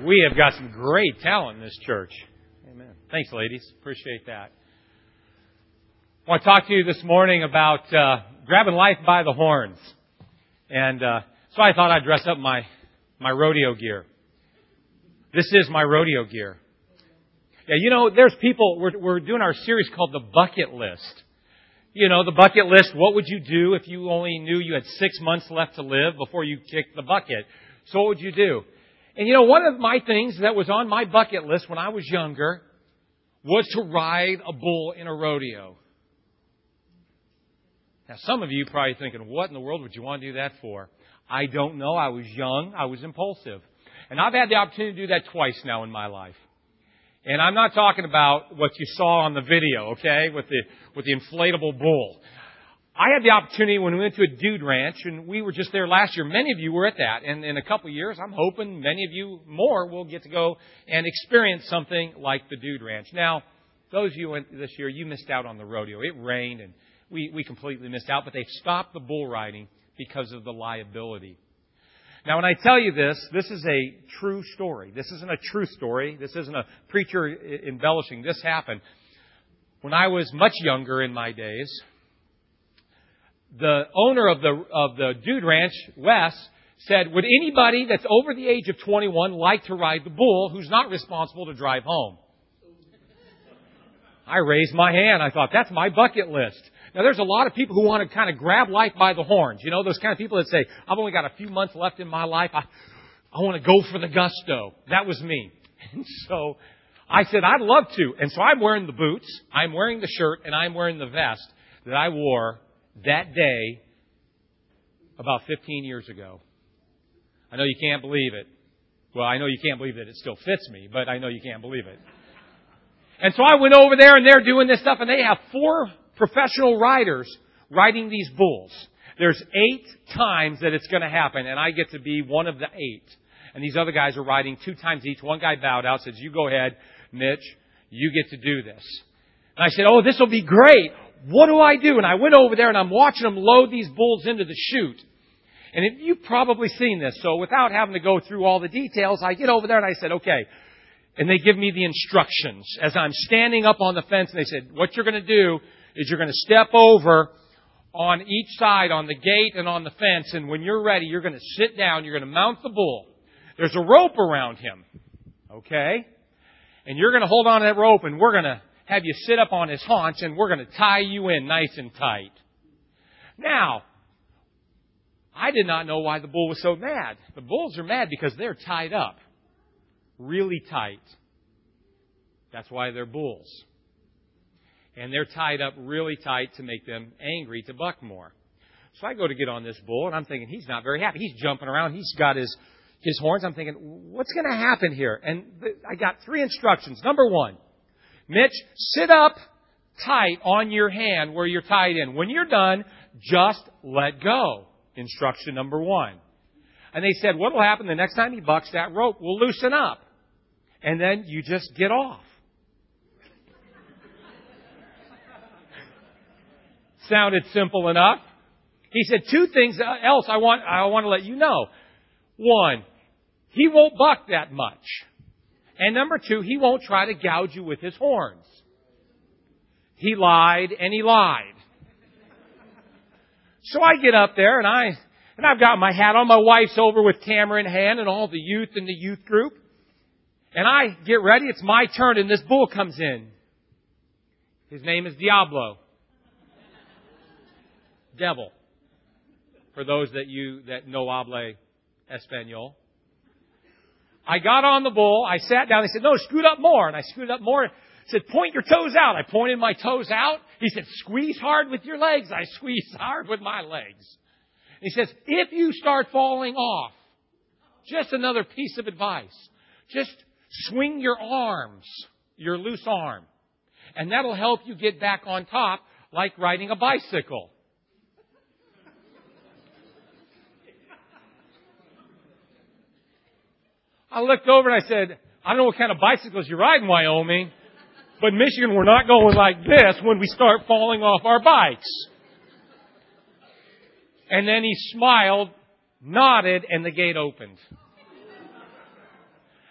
We have got some great talent in this church. Amen. Thanks, ladies. Appreciate that. I want to talk to you this morning about grabbing life by the horns. And so I thought I'd dress up my rodeo gear. This is my rodeo gear. Yeah, you know, there's people, we're doing our series called The Bucket List. You know, the bucket list, what would you do if you only knew you had 6 months left to live before you kicked the bucket? So what would you do? And you know, one of my things that was on my bucket list when I was younger was to ride a bull in a rodeo. Now, some of you probably thinking, what in the world would you want to do that for? I don't know. I was young. I was impulsive. And I've had the opportunity to do that twice now in my life. And I'm not talking about what you saw on the video, okay, with the inflatable bull. I had the opportunity when we went to a dude ranch, and we were just there last year. Many of you were at that. And in a couple of years, I'm hoping many of you more will get to go and experience something like the dude ranch. Now, those of you who went this year, you missed out on the rodeo. It rained, and we completely missed out. But they've stopped the bull riding because of the liability. Now, when I tell you this is a true story. This isn't a true story. This isn't a preacher embellishing. This happened. When I was much younger in my days, the owner of the dude ranch, Wes, said, would anybody that's over the age of 21 like to ride the bull who's not responsible to drive home? I raised my hand. I thought, that's my bucket list. Now, there's a lot of people who want to kind of grab life by the horns. You know, those kind of people that say, I've only got a few months left in my life. I want to go for the gusto. That was me. And so I said, I'd love to. And so I'm wearing the boots, I'm wearing the shirt, and I'm wearing the vest that I wore that day about 15 years ago. I know you can't believe it. Well, I know you can't believe that it still fits me, but I know you can't believe it. And so I went over there, and they're doing this stuff, and they have 4 professional riders riding these bulls. There's 8 times that it's going to happen, and I get to be one of the 8. And these other guys are riding 2 times each. One guy bowed out, says, you go ahead, Mitch, you get to do this. And I said, oh, this will be great. What do I do? And I went over there, and I'm watching them load these bulls into the chute. And you've probably seen this, so without having to go through all the details, I get over there, and I said, okay. And they give me the instructions as I'm standing up on the fence, and they said, what you're going to do is you're going to step over on each side, on the gate and on the fence, and when you're ready, you're going to sit down, you're going to mount the bull. There's a rope around him, okay? And you're going to hold on to that rope, and we're going to have you sit up on his haunch, and we're going to tie you in nice and tight. Now, I did not know why the bull was so mad. The bulls are mad because they're tied up really tight. That's why they're bulls. And they're tied up really tight to make them angry to buck more. So I go to get on this bull, and I'm thinking, he's not very happy. He's jumping around. He's got his horns. I'm thinking, what's going to happen here? And I got 3 instructions. Number 1, Mitch, sit up tight on your hand where you're tied in. When you're done, just let go. Instruction number 1. And they said, what will happen the next time he bucks, that rope will loosen up. And then you just get off. Sounded simple enough. He said 2 things else I want to let you know. 1, he won't buck that much. And number 2, he won't try to gouge you with his horns. He lied and he lied. So I get up there and I've got my hat on. My wife's over with camera in hand and all the youth in the youth group. And I get ready. It's my turn and this bull comes in. His name is Diablo. Devil. For those that know habla Espanol. I got on the bull. I sat down. He said, no, scoot up more. And I scooted up more. He said, point your toes out. I pointed my toes out. He said, squeeze hard with your legs. I squeezed hard with my legs. He says, if you start falling off, just another piece of advice. Just swing your arms, your loose arm. And that'll help you get back on top like riding a bicycle. I looked over and I said, I don't know what kind of bicycles you ride in Wyoming, but in Michigan we're not going like this when we start falling off our bikes. And then he smiled, nodded, and the gate opened.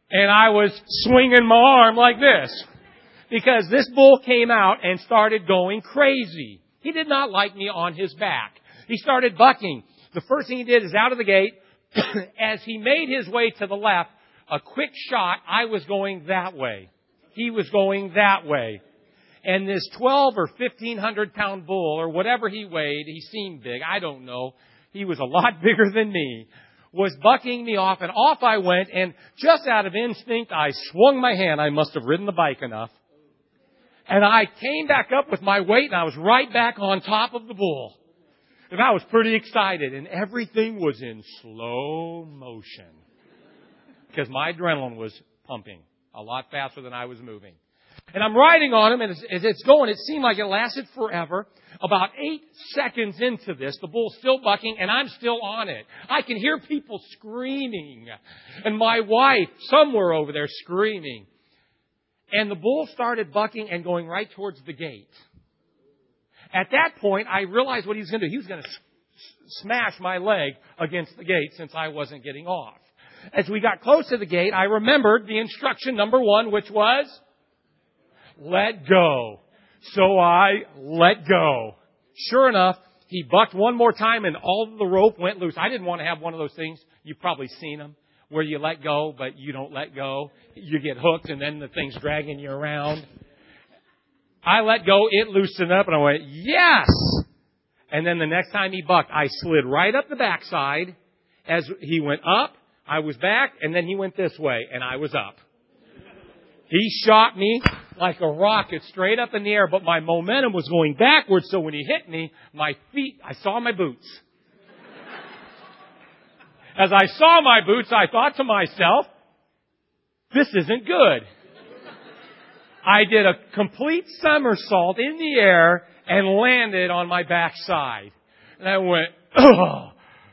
And I was swinging my arm like this because this bull came out and started going crazy. He did not like me on his back. He started bucking. The first thing he did is out of the gate. As he made his way to the left, a quick shot, I was going that way. He was going that way. And this 12 or 1,500 pound bull, or whatever he weighed, he seemed big, I don't know. He was a lot bigger than me, was bucking me off, and off I went, and just out of instinct, I swung my hand. I must have ridden the bike enough. And I came back up with my weight, and I was right back on top of the bull. And I was pretty excited, and everything was in slow motion. Because my adrenaline was pumping a lot faster than I was moving. And I'm riding on him, and as it's going, it seemed like it lasted forever. About 8 seconds into this, the bull's still bucking, and I'm still on it. I can hear people screaming, and my wife somewhere over there screaming. And the bull started bucking and going right towards the gate. At that point, I realized what he was going to do. He was going to smash my leg against the gate since I wasn't getting off. As we got close to the gate, I remembered the instruction number 1, which was, let go. So I let go. Sure enough, he bucked one more time and all of the rope went loose. I didn't want to have one of those things. You've probably seen them where you let go, but you don't let go. You get hooked and then the thing's dragging you around. I let go. It loosened up and I went, yes! And then the next time he bucked, I slid right up the backside. As he went up, I was back, and then he went this way, and I was up. He shot me like a rocket straight up in the air, but my momentum was going backwards, so when he hit me, my feet, I saw my boots. As I saw my boots, I thought to myself, this isn't good. I did a complete somersault in the air and landed on my backside. And I went, oh,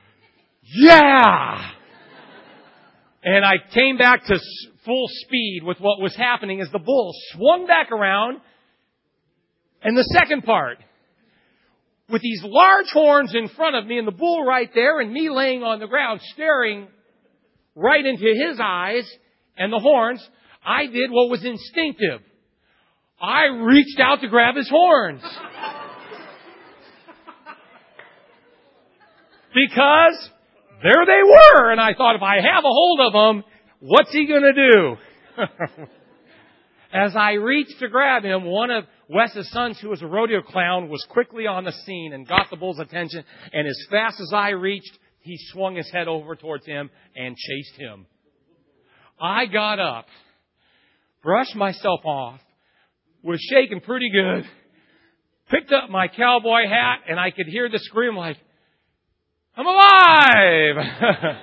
yeah! And I came back to full speed with what was happening as the bull swung back around. And the second part, with these large horns in front of me and the bull right there and me laying on the ground staring right into his eyes and the horns, I did what was instinctive. I reached out to grab his horns. Because there they were. And I thought, if I have a hold of them, what's he going to do? As I reached to grab him, one of Wes's sons, who was a rodeo clown, was quickly on the scene and got the bull's attention. And as fast as I reached, he swung his head over towards him and chased him. I got up, brushed myself off, was shaking pretty good, picked up my cowboy hat, and I could hear the scream like, I'm alive!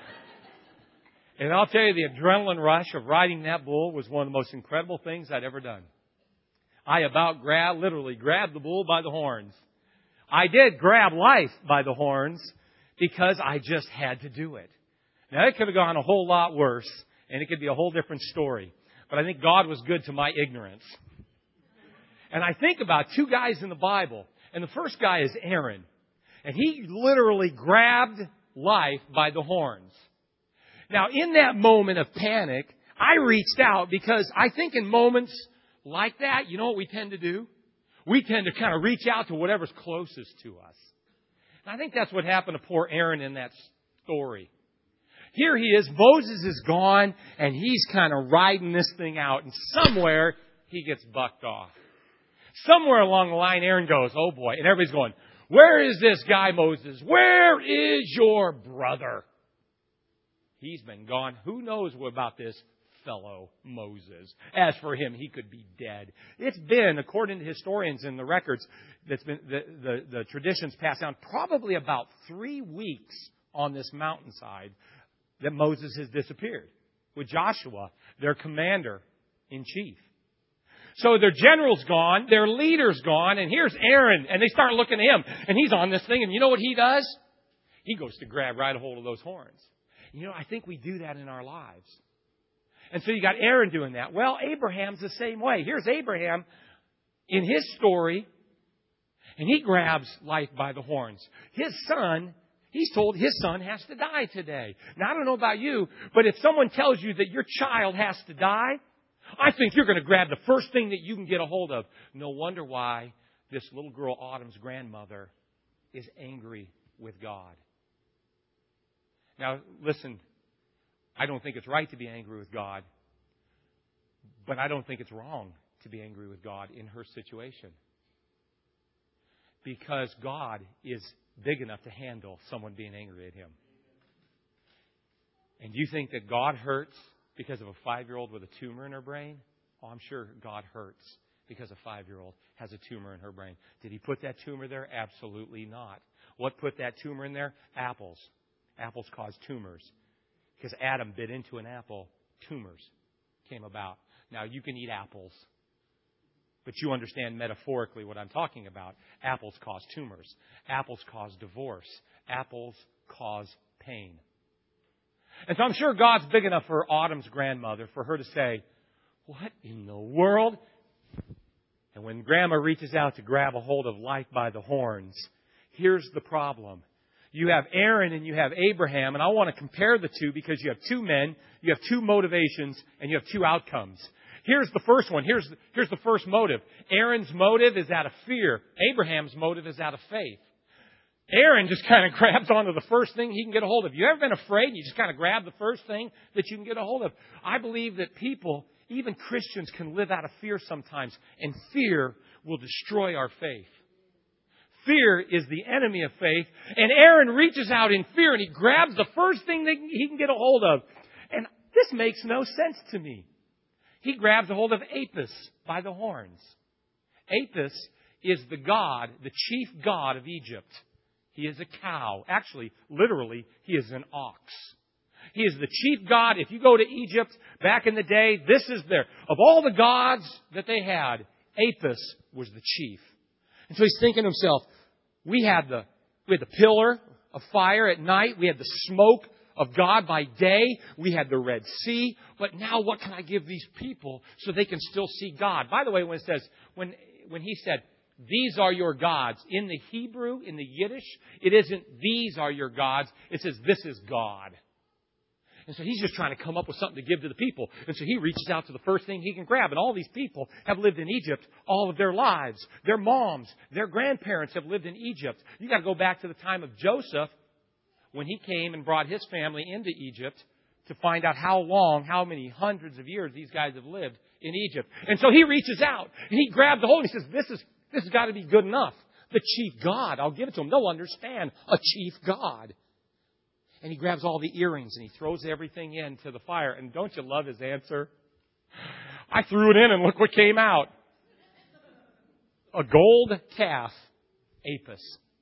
And I'll tell you, the adrenaline rush of riding that bull was one of the most incredible things I'd ever done. I literally grabbed the bull by the horns. I did grab life by the horns because I just had to do it. Now, it could have gone a whole lot worse, and it could be a whole different story. But I think God was good to my ignorance. And I think about 2 guys in the Bible, and the first guy is Aaron. And he literally grabbed life by the horns. Now, in that moment of panic, I reached out because I think in moments like that, you know what we tend to do? We tend to kind of reach out to whatever's closest to us. And I think that's what happened to poor Aaron in that story. Here he is, Moses is gone, and he's kind of riding this thing out. And somewhere, he gets bucked off. Somewhere along the line, Aaron goes, oh boy. And everybody's going, where is this guy, Moses? Where is your brother? He's been gone. Who knows about this fellow Moses? As for him, he could be dead. It's been, according to historians in the records, that's been the traditions passed down, probably about 3 weeks on this mountainside that Moses has disappeared with Joshua, their commander-in-chief. So their general's gone, their leader's gone, and here's Aaron, and they start looking at him, and he's on this thing, and you know what he does? He goes to grab right a hold of those horns. You know, I think we do that in our lives. And so you got Aaron doing that. Well, Abraham's the same way. Here's Abraham in his story, and he grabs life by the horns. His son, He's told his son has to die today. Now, I don't know about you, but if someone tells you that your child has to die, I think you're going to grab the first thing that you can get a hold of. No wonder why this little girl, Autumn's grandmother, is angry with God. Now, listen, I don't think it's right to be angry with God, but I don't think it's wrong to be angry with God in her situation. Because God is big enough to handle someone being angry at Him. And do you think that God hurts because of a 5-year-old with a tumor in her brain? Oh, I'm sure God hurts because a 5-year-old has a tumor in her brain. Did He put that tumor there? Absolutely not. What put that tumor in there? Apples. Apples cause tumors. Because Adam bit into an apple, tumors came about. Now, you can eat apples, but you understand metaphorically what I'm talking about. Apples cause tumors. Apples cause divorce. Apples cause pain. And so I'm sure God's big enough for Autumn's grandmother for her to say, what in the world? And when Grandma reaches out to grab a hold of life by the horns, here's the problem. You have Aaron and you have Abraham, and I want to compare the two because you have two men, you have two motivations, and you have two outcomes. Here's the first one. Here's the first motive. Aaron's motive is out of fear. Abraham's motive is out of faith. Aaron just kind of grabs onto the first thing he can get a hold of. You ever been afraid and you just kind of grab the first thing that you can get a hold of? I believe that people, even Christians, can live out of fear sometimes, and fear will destroy our faith. Fear is the enemy of faith, and Aaron reaches out in fear and he grabs the first thing that he can get a hold of. And this makes no sense to me. He grabs a hold of Apis by the horns. Apis is the god, the chief god of Egypt. He is a cow. Actually, literally, he is an ox. He is the chief god. If you go to Egypt back in the day, this is there. Of all the gods that they had, Apis was the chief. And so he's thinking to himself, we had the pillar of fire at night. We had the smoke of God by day. We had the Red Sea. But now what can I give these people so they can still see God? By the way, when it says, when he said, these are your gods, in the Hebrew, in the Yiddish, it isn't these are your gods. It says this is God. And so he's just trying to come up with something to give to the people. And so he reaches out to the first thing he can grab. And all these people have lived in Egypt all of their lives. Their moms, their grandparents have lived in Egypt. You got to go back to the time of Joseph when he came and brought his family into Egypt to find out how many hundreds of years these guys have lived in Egypt. And so he reaches out and he grabs a hold. He says, this has got to be good enough. The chief God, I'll give it to them. They'll understand a chief God. And he grabs all the earrings and he throws everything into the fire. And don't you love his answer? I threw it in and look what came out. A gold calf, Apis.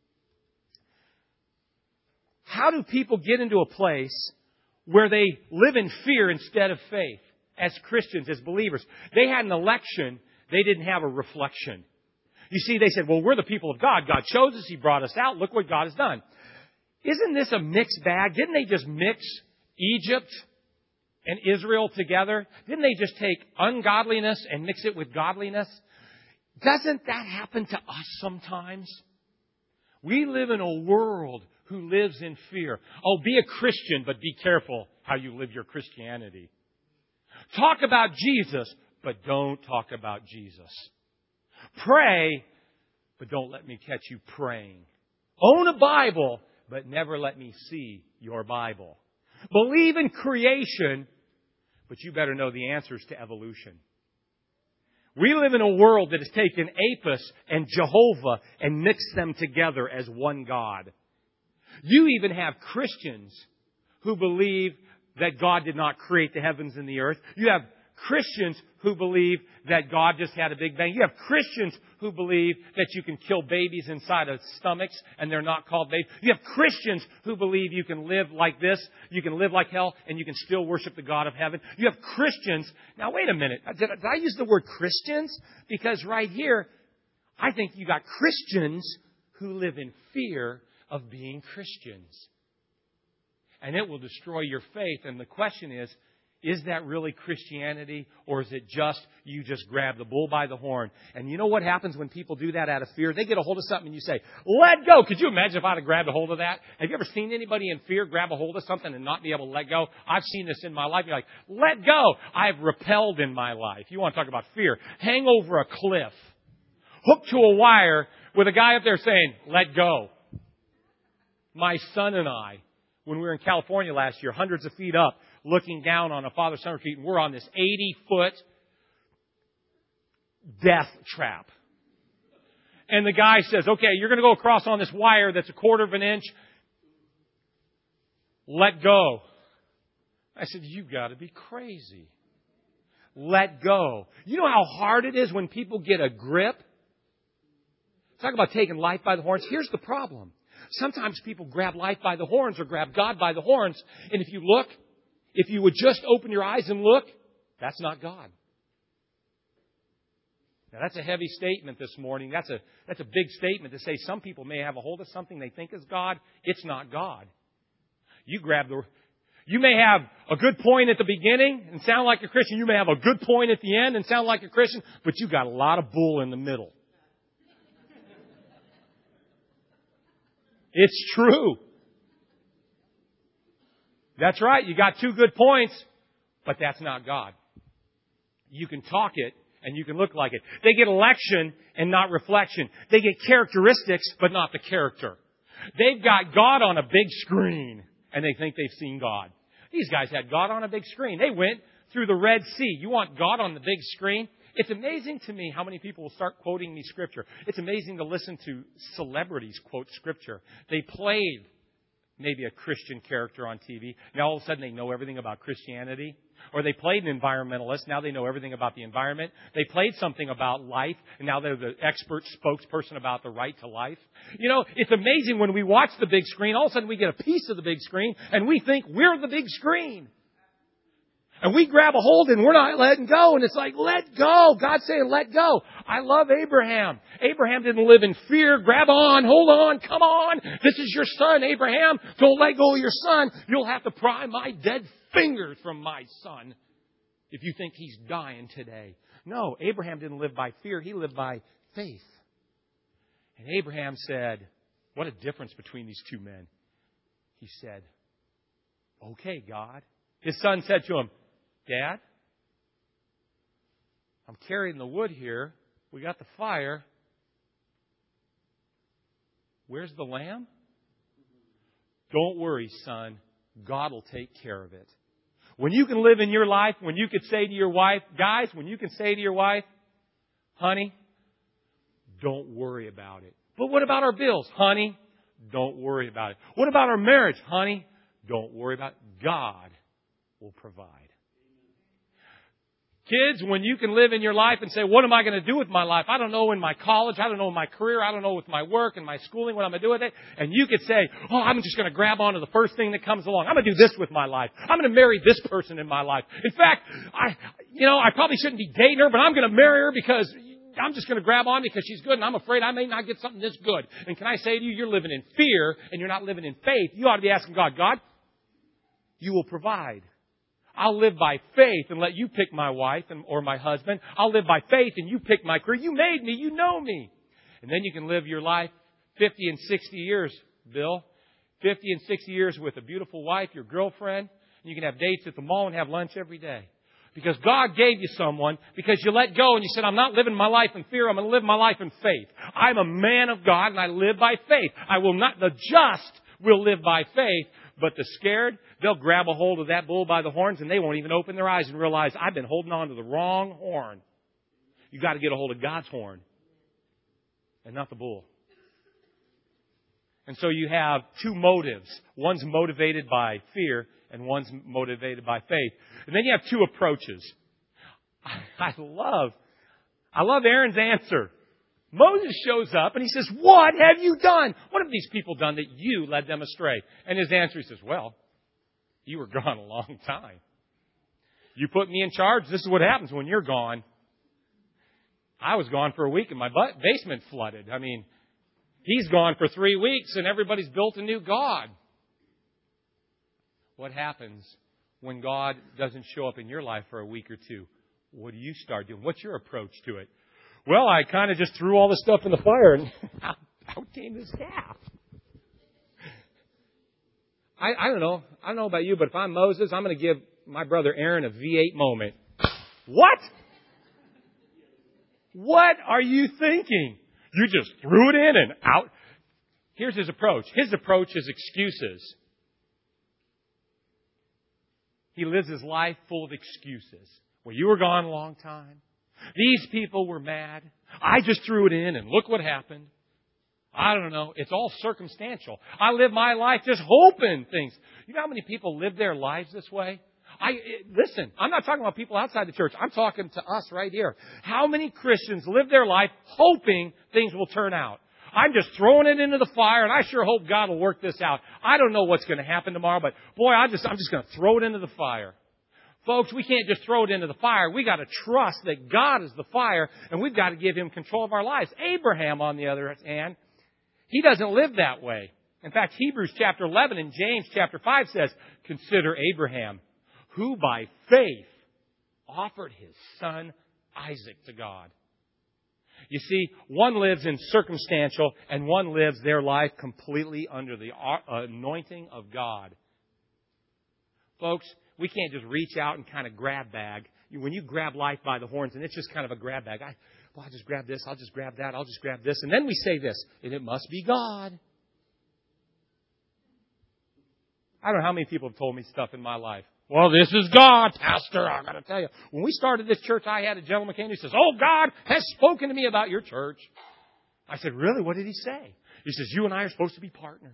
How do people get into a place where they live in fear instead of faith as Christians, as believers? They had an election. They didn't have a reflection. You see, they said, well, we're the people of God. God chose us. He brought us out. Look what God has done. Isn't this a mixed bag? Didn't they just mix Egypt and Israel together? Didn't they just take ungodliness and mix it with godliness? Doesn't that happen to us sometimes? We live in a world who lives in fear. Oh, be a Christian, but be careful how you live your Christianity. Talk about Jesus, but don't talk about Jesus. Pray, but don't let me catch you praying. Own a Bible, but never let me see your Bible. Believe in creation, but you better know the answers to evolution. We live in a world that has taken Apis and Jehovah and mixed them together as one God. You even have Christians who believe that God did not create the heavens and the earth. You have Christians who believe that God just had a big bang. You have Christians who believe that you can kill babies inside of stomachs and they're not called babies. You have Christians who believe you can live like this, you can live like hell, and you can still worship the God of heaven. You have Christians. Now, wait a minute. Did I use the word Christians? Because right here, I think you got Christians who live in fear of being Christians. And it will destroy your faith. And the question is Is that really Christianity, or is it just you just grab the bull by the horn? And you know what happens when people do that out of fear? They get a hold of something and you say, let go. Could you imagine if I'd have grabbed a hold of that? Have you ever seen anybody in fear grab a hold of something and not be able to let go? I've seen this in my life. You're like, let go. I've repelled in my life. You want to talk about fear. Hang over a cliff, hooked to a wire with a guy up there saying, let go. My son and I, when we were in California last year, hundreds of feet up, looking down on a father-son retreat, and we're on this 80-foot death trap. And the guy says, okay, you're going to go across on this wire that's a quarter of an inch. Let go. I said, you got to be crazy. Let go. You know how hard it is when people get a grip? Talk about taking life by the horns. Here's the problem. Sometimes people grab life by the horns or grab God by the horns. And if you look, if you would just open your eyes and look, that's not God. Now that's a heavy statement this morning. That's a big statement to say some people may have a hold of something they think is God. It's not God. You may have a good point at the beginning and sound like a Christian. You may have a good point at the end and sound like a Christian, but you got a lot of bull in the middle. It's true. That's right. You got two good points, but that's not God. You can talk it and you can look like it. They get election and not reflection. They get characteristics, but not the character. They've got God on a big screen and they think they've seen God. These guys had God on a big screen. They went through the Red Sea. You want God on the big screen? It's amazing to me how many people will start quoting me Scripture. It's amazing to listen to celebrities quote Scripture. They played maybe a Christian character on TV. Now all of a sudden they know everything about Christianity. Or they played an environmentalist. Now they know everything about the environment. They played something about life. And now they're the expert spokesperson about the right to life. You know, it's amazing when we watch the big screen. All of a sudden we get a piece of the big screen. And we think we're the big screen. And we grab a hold and we're not letting go. And it's like, let go. God's saying, let go. I love Abraham. Abraham didn't live in fear. Grab on. Hold on. Come on. This is your son, Abraham. Don't let go of your son. You'll have to pry my dead fingers from my son if you think he's dying today. No, Abraham didn't live by fear. He lived by faith. And Abraham said, what a difference between these two men. He said, okay, God. His son said to him, Dad, I'm carrying the wood here. We got the fire. Where's the lamb? Don't worry, son. God will take care of it. When you can live in your life, when you could say to your wife, guys, when you can say to your wife, honey, don't worry about it. But what about our bills? Honey, don't worry about it. What about our marriage? Honey, don't worry about it. God will provide. Kids, when you can live in your life and say, what am I going to do with my life? I don't know in my college. I don't know in my career. I don't know with my work and my schooling what I'm going to do with it. And you could say, oh, I'm just going to grab onto the first thing that comes along. I'm going to do this with my life. I'm going to marry this person in my life. In fact, I probably shouldn't be dating her, but I'm going to marry her because I'm just going to grab on because she's good and I'm afraid I may not get something this good. And can I say to you, you're living in fear and you're not living in faith. You ought to be asking God, you will provide. I'll live by faith and let you pick my wife or my husband. I'll live by faith and you pick my career. You made me. You know me. And then you can live your life 50 and 60 years, Bill. 50 and 60 years with a beautiful wife, your girlfriend. And you can have dates at the mall and have lunch every day. Because God gave you someone because you let go and you said, I'm not living my life in fear. I'm going to live my life in faith. I'm a man of God and I live by faith. The just will live by faith. But the scared, they'll grab a hold of that bull by the horns and they won't even open their eyes and realize I've been holding on to the wrong horn. You've got to get a hold of God's horn and not the bull. And so you have two motives. One's motivated by fear and one's motivated by faith. And then you have two approaches. I love Aaron's answer. Moses shows up and he says, what have you done? What have these people done that you led them astray? And his answer, he says, well, you were gone a long time. You put me in charge. This is what happens when you're gone. I was gone for a week and my basement flooded. I mean, he's gone for 3 weeks and everybody's built a new God. What happens when God doesn't show up in your life for a week or two? What do you start doing? What's your approach to it? Well, I kind of just threw all the stuff in the fire and out came this calf. I don't know. I don't know about you, but if I'm Moses, I'm going to give my brother Aaron a V8 moment. What? What are you thinking? You just threw it in and out. Here's his approach. His approach is excuses. He lives his life full of excuses. Well, you were gone a long time. These people were mad. I just threw it in and look what happened. I don't know. It's all circumstantial. I live my life just hoping things. You know how many people live their lives this way? Listen, I'm not talking about people outside the church. I'm talking to us right here. How many Christians live their life hoping things will turn out? I'm just throwing it into the fire, and I sure hope God will work this out. I don't know what's going to happen tomorrow, but boy, I'm just going to throw it into the fire. Folks, we can't just throw it into the fire. We got to trust that God is the fire, and we've got to give Him control of our lives. Abraham, on the other hand, he doesn't live that way. In fact, Hebrews chapter 11 and James chapter 5 says, "Consider Abraham, who by faith offered his son Isaac to God." You see, one lives in circumstantial and one lives their life completely under the anointing of God. Folks, we can't just reach out and kind of grab bag. When you grab life by the horns, and it's just kind of a grab bag. I'll just grab this, I'll just grab that, I'll just grab this. And then we say this, and it must be God. I don't know how many people have told me stuff in my life. Well, this is God, Pastor, I got to tell you. When we started this church, I had a gentleman came who says, "Oh, God has spoken to me about your church." I said, "Really? What did He say?" He says, "You and I are supposed to be partners."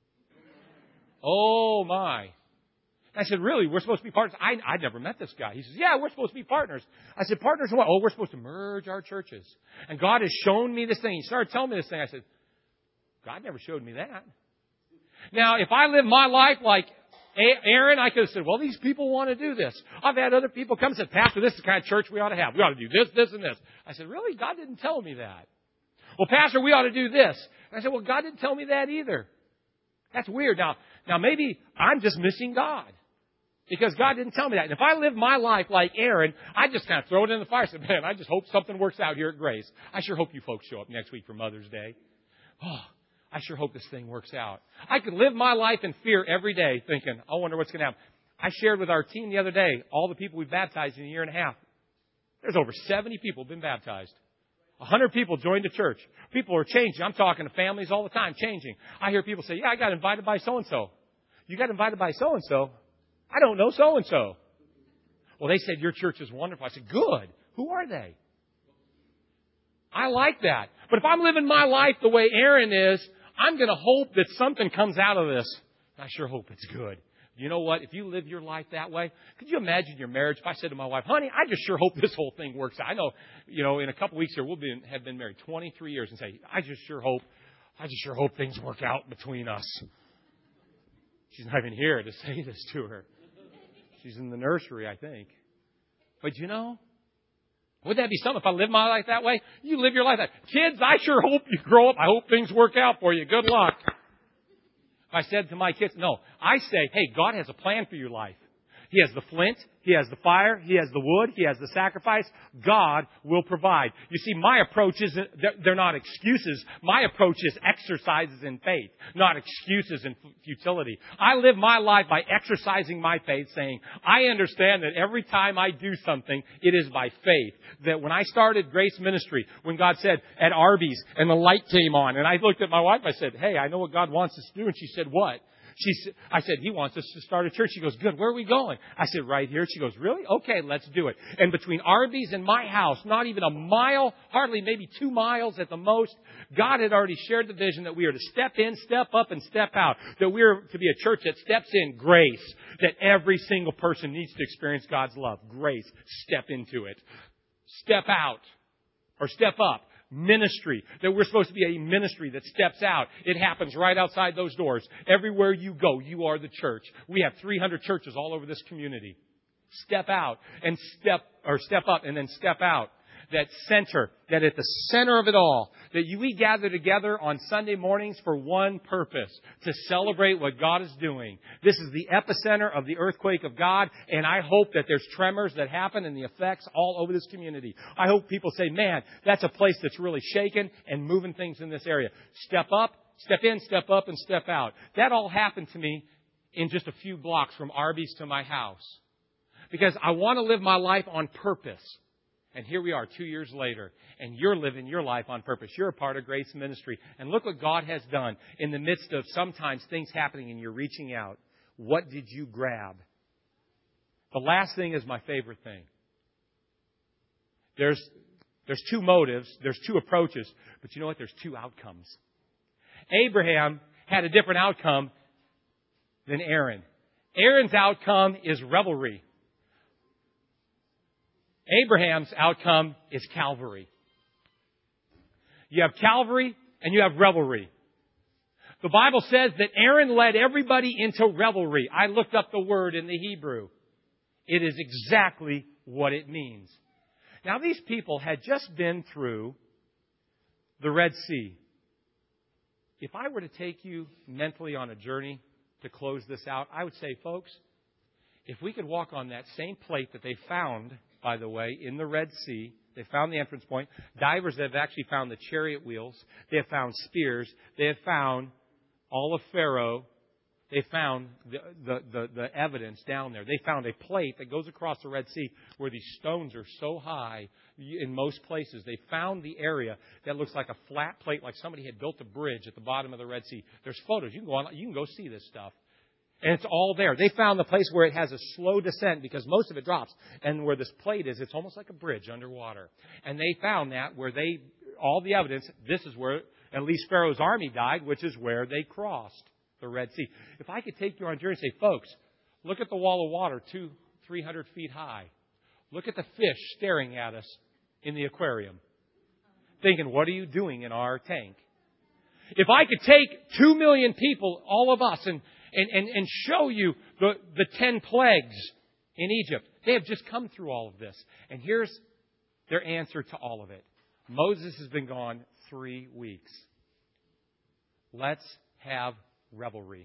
Oh, my. I said, "Really? We're supposed to be partners?" I'd never met this guy. He says, "Yeah, we're supposed to be partners." I said, "Partners in what?" "Oh, we're supposed to merge our churches. And God has shown me this thing." He started telling me this thing. I said, "God never showed me that." Now, if I live my life like Aaron, I could have said, "Well, these people want to do this." I've had other people come and say, "Pastor, this is the kind of church we ought to have. We ought to do this, this, and this." I said, "Really? God didn't tell me that." "Well, Pastor, we ought to do this." And I said, "Well, God didn't tell me that either." That's weird. Now maybe I'm just missing God. Because God didn't tell me that. And if I live my life like Aaron, I just kind of throw it in the fire. I said, "Man, I just hope something works out here at Grace. I sure hope you folks show up next week for Mother's Day. Oh, I sure hope this thing works out." I could live my life in fear every day thinking, "I wonder what's going to happen." I shared with our team the other day, all the people we've baptized in a year and a half. There's over 70 people been baptized. 100 people joined the church. People are changing. I'm talking to families all the time, changing. I hear people say, "Yeah, I got invited by so-and-so." "You got invited by so-and-so?" "I don't know so-and-so." "Well, they said your church is wonderful." I said, "Good. Who are they?" I like that. But if I'm living my life the way Aaron is, I'm going to hope that something comes out of this. I sure hope it's good. You know what? If you live your life that way, could you imagine your marriage? If I said to my wife, "Honey, I just sure hope this whole thing works out." I know, in a couple weeks here, we'll have been married 23 years and say, I just sure hope things work out between us." She's not even here to say this to her. She's in the nursery, I think. But wouldn't that be something if I live my life that way? You live your life that way. Kids, I sure hope you grow up. I hope things work out for you. Good luck. I said to my kids, no. I say, hey, God has a plan for your life. He has the flint. He has the fire. He has the wood. He has the sacrifice. God will provide. You see, my approach isn't, they're not excuses. My approach is exercises in faith, not excuses in futility. I live my life by exercising my faith, saying, I understand that every time I do something, it is by faith. That when I started Grace Ministry, when God said at Arby's and the light came on, and I looked at my wife, I said, hey, I know what God wants us to do. And she said, what? I said, He wants us to start a church. She goes, good. Where are we going? I said, right here. She goes, really? Okay, let's do it. And between Arby's and my house, not even a mile, hardly maybe 2 miles at the most, God had already shared the vision that we are to step in, step up, and step out. That we are to be a church that steps in grace. That every single person needs to experience God's love. Grace. Step into it. Step out. Or step up. Ministry, that we're supposed to be a ministry that steps out. It happens right outside those doors. Everywhere you go, you are the church. We have 300 churches all over this community. Step out and step up and then step out. that center, that at the center of it all, that we gather together on Sunday mornings for one purpose, to celebrate what God is doing. This is the epicenter of the earthquake of God, and I hope that there's tremors that happen and the effects all over this community. I hope people say, man, that's a place that's really shaking and moving things in this area. Step up, step in, step up, and step out. That all happened to me in just a few blocks from Arby's to my house. Because I want to live my life on purpose. And here we are 2 years later, and you're living your life on purpose. You're a part of Grace Ministry. And look what God has done in the midst of sometimes things happening and you're reaching out. What did you grab? The last thing is my favorite thing. There's two motives, there's two approaches, but you know what? There's two outcomes. Abraham had a different outcome than Aaron. Aaron's outcome is revelry. Abraham's outcome is Calvary. You have Calvary and you have revelry. The Bible says that Aaron led everybody into revelry. I looked up the word in the Hebrew. It is exactly what it means. Now, these people had just been through the Red Sea. If I were to take you mentally on a journey to close this out, I would say, folks, if we could walk on that same plate that they found, by the way, in the Red Sea. They found the entrance point. Divers have actually found the chariot wheels. They have found spears. They have found all of Pharaoh. They found the evidence down there. They found a plate that goes across the Red Sea where these stones are so high in most places. They found the area that looks like a flat plate, like somebody had built a bridge at the bottom of the Red Sea. There's photos. You can go see this stuff. And it's all there. They found the place where it has a slow descent because most of it drops. And where this plate is, it's almost like a bridge underwater. And they found that where all the evidence, this is where at least Pharaoh's army died, which is where they crossed the Red Sea. If I could take you on a journey and say, folks, look at the wall of water 200-300 feet high. Look at the fish staring at us in the aquarium. Thinking, what are you doing in our tank? If I could take 2 million people, all of us, and show you the 10 plagues in Egypt. They have just come through all of this. And here's their answer to all of it. Moses has been gone 3 weeks. Let's have revelry.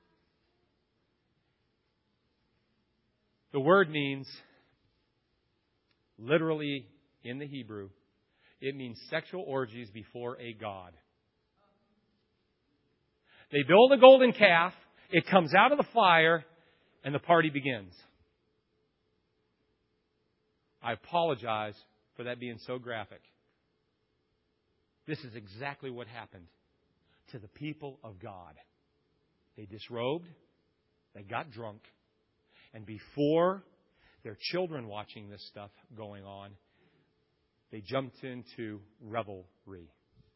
The word means, literally in the Hebrew, it means sexual orgies before a god. They build a golden calf. It comes out of the fire, and the party begins. I apologize for that being so graphic. This is exactly what happened to the people of God. They disrobed, they got drunk, and before their children watching this stuff going on, they jumped into revelry.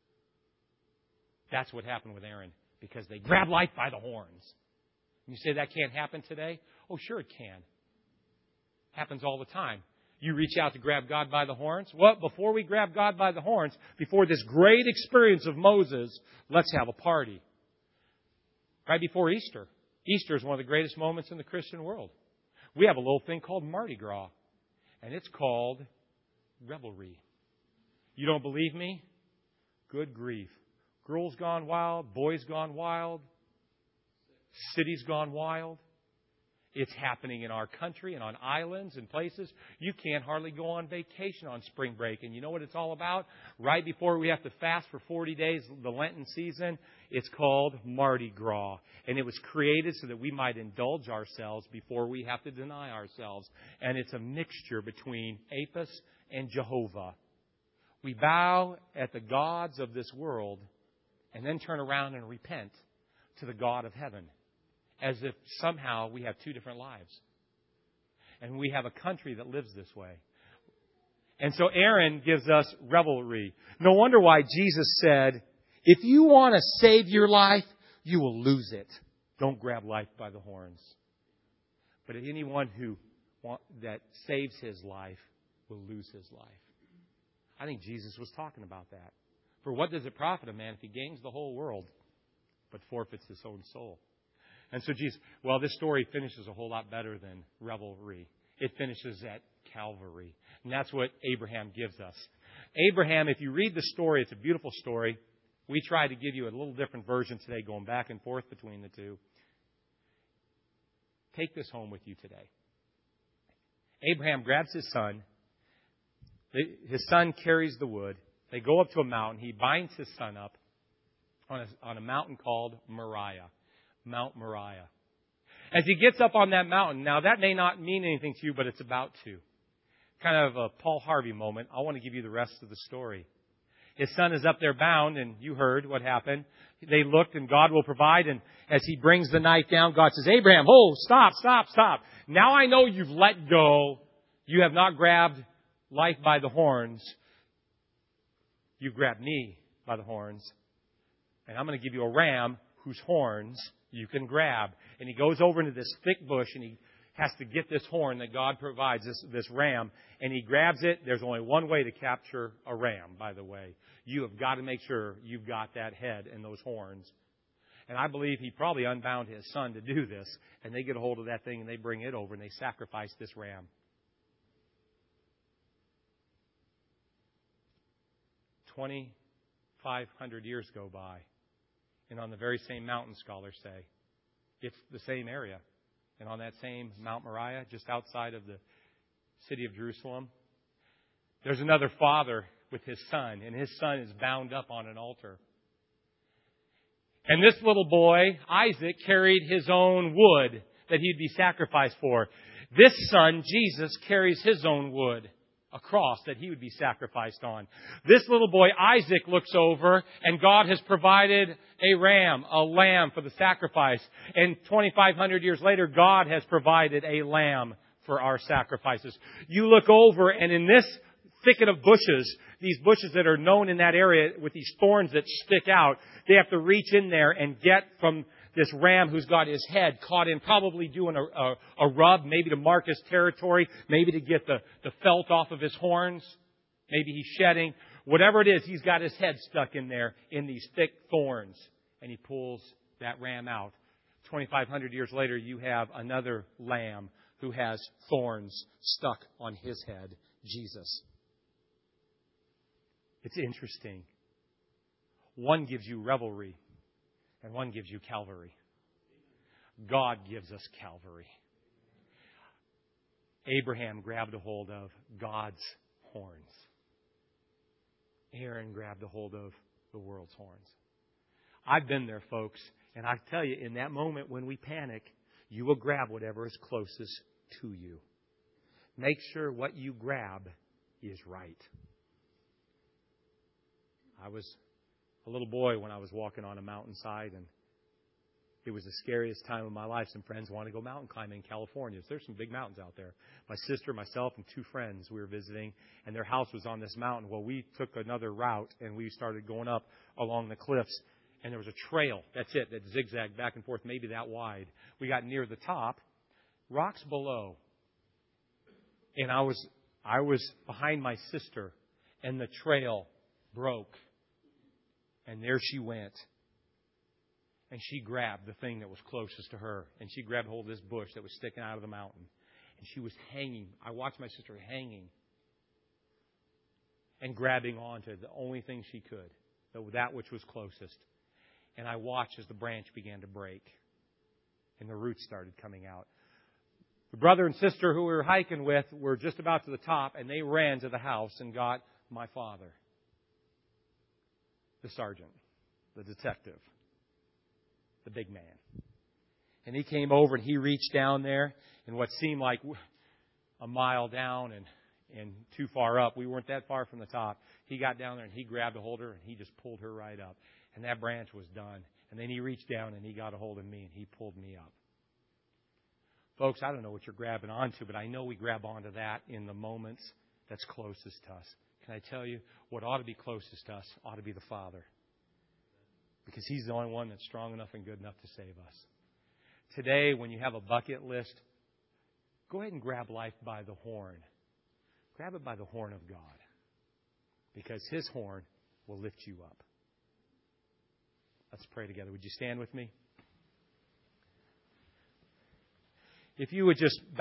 That's what happened with Aaron, because they grabbed life by the horns. You say that can't happen today? Oh, sure it can. Happens all the time. You reach out to grab God by the horns. Well, before we grab God by the horns, before this great experience of Moses, let's have a party. Right before Easter. Easter is one of the greatest moments in the Christian world. We have a little thing called Mardi Gras, and it's called revelry. You don't believe me? Good grief. Girls gone wild, boys gone wild, cities gone wild. It's happening in our country and on islands and places. You can't hardly go on vacation on spring break. And you know what it's all about? Right before we have to fast for 40 days, the Lenten season, it's called Mardi Gras. And it was created so that we might indulge ourselves before we have to deny ourselves. And it's a mixture between Apis and Jehovah. We bow at the gods of this world and then turn around and repent to the God of heaven, as if somehow we have two different lives. And we have a country that lives this way. And so Aaron gives us revelry. No wonder why Jesus said, if you want to save your life, you will lose it. Don't grab life by the horns. But anyone that saves his life will lose his life. I think Jesus was talking about that. For what does it profit a man if he gains the whole world but forfeits his own soul? And so Jesus, well, this story finishes a whole lot better than revelry. It finishes at Calvary. And that's what Abraham gives us. Abraham, if you read the story, it's a beautiful story. We tried to give you a little different version today, going back and forth between the two. Take this home with you today. Abraham grabs his son. His son carries the wood. They go up to a mountain. He binds his son up on a mountain called Moriah. Mount Moriah. As he gets up on that mountain, now that may not mean anything to you, but it's about to. Kind of a Paul Harvey moment. I want to give you the rest of the story. His son is up there bound, and you heard what happened. They looked, and God will provide. And as he brings the knife down, God says, Abraham, hold, stop. Now I know you've let go. You have not grabbed life by the horns. You've grabbed me by the horns. And I'm going to give you a ram whose horns you can grab. And he goes over into this thick bush, and he has to get this horn that God provides, this ram, and he grabs it. There's only one way to capture a ram, by the way. You have got to make sure you've got that head and those horns. And I believe he probably unbound his son to do this, and they get a hold of that thing, and they bring it over, and they sacrifice this ram. 2,500 years go by, and on the very same mountain, scholars say, it's the same area. And on that same Mount Moriah, just outside of the city of Jerusalem, there's another father with his son, and his son is bound up on an altar. And this little boy, Isaac, carried his own wood that he'd be sacrificed for. This son, Jesus, carries his own wood, a cross that he would be sacrificed on. This little boy, Isaac, looks over, and God has provided a ram, a lamb for the sacrifice. And 2,500 years later, God has provided a lamb for our sacrifices. You look over, and in this thicket of bushes, these bushes that are known in that area with these thorns that stick out, they have to reach in there and get from this ram who's got his head caught in, probably doing a rub, maybe to mark his territory, maybe to get the felt off of his horns. Maybe he's shedding. Whatever it is, he's got his head stuck in there in these thick thorns. And he pulls that ram out. 2,500 years later, you have another lamb who has thorns stuck on his head, Jesus. It's interesting. One gives you revelry, and one gives you Calvary. God gives us Calvary. Abraham grabbed a hold of God's horns. Aaron grabbed a hold of the world's horns. I've been there, folks, and I tell you, in that moment when we panic, you will grab whatever is closest to you. Make sure what you grab is right. I was a little boy when I was walking on a mountainside, and it was the scariest time of my life. Some friends wanted to go mountain climbing in California. So there's some big mountains out there. My sister, myself, and two friends we were visiting, and their house was on this mountain. Well, we took another route, and we started going up along the cliffs, and there was a trail. That's it, that zigzagged back and forth, maybe that wide. We got near the top, rocks below, and I was behind my sister, and the trail broke. And there she went. And she grabbed the thing that was closest to her. And she grabbed hold of this bush that was sticking out of the mountain. And she was hanging. I watched my sister hanging. And grabbing onto the only thing she could. That which was closest. And I watched as the branch began to break. And the roots started coming out. The brother and sister who we were hiking with were just about to the top. And they ran to the house and got my father. The sergeant, the detective, the big man. And he came over and he reached down there, and what seemed like a mile down and too far up, we weren't that far from the top, he got down there and he grabbed a hold of her and he just pulled her right up. And that branch was done. And then he reached down and he got a hold of me and he pulled me up. Folks, I don't know what you're grabbing onto, but I know we grab onto that in the moments that's closest to us. Can I tell you, what ought to be closest to us ought to be the Father. Because He's the only one that's strong enough and good enough to save us. Today, when you have a bucket list, go ahead and grab life by the horn. Grab it by the horn of God. Because His horn will lift you up. Let's pray together. Would you stand with me? If you would just